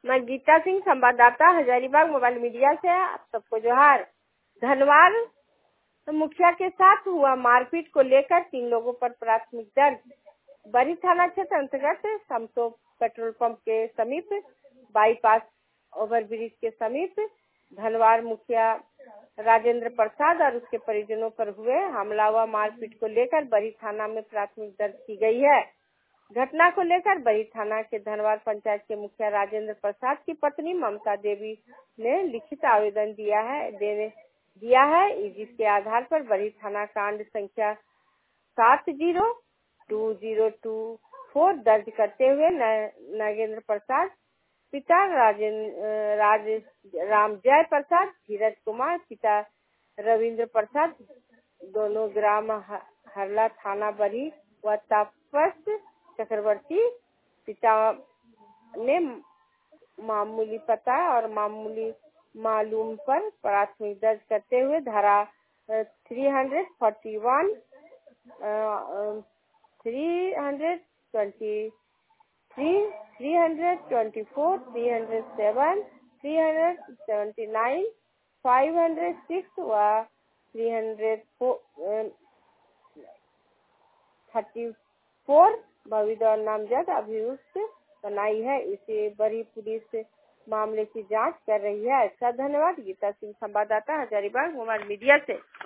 मैं गीता सिंह, संवाददाता, Hazaribagh mobile media से। आप सबको जोहार। धनवार मुखिया के साथ हुआ मारपीट को लेकर 3 लोगों पर प्राथमिक दर्ज। बरी थाना क्षेत्र अंतर्गत समसो पेट्रोल पंप के समीप बाईपास ओवरब्रिज के समीप धनवार मुखिया राजेंद्र प्रसाद और उसके परिजनों पर हुए हमला व मारपीट को लेकर बरी थाना में प्राथमिक दर्ज की गई है। घटना को लेकर बरी थाना के धनवार पंचायत के मुखिया राजेंद्र प्रसाद की पत्नी ममता देवी ने लिखित आवेदन दिया है, जिसके आधार पर बरी थाना कांड संख्या 702024 दर्ज करते हुए नागेंद्र प्रसाद, पिता रामजय प्रसाद, धीरज कुमार, पिता रविंद्र प्रसाद, दोनों ग्राम हरला थाना बरी व तापस चक्रवर्ती, पिता ने मामूली पता और मालूम पर प्राथमिक दर्ज करते हुए धारा 341, 323, 324, 307, 379, 506 व 334 भविदौर नामजद अभियुक्त बनाई है। इसे बरी पुलिस मामले की जांच कर रही है। अच्छा, धन्यवाद। गीता सिंह, संवाददाता, हजारीबाग मोबाइल मीडिया से।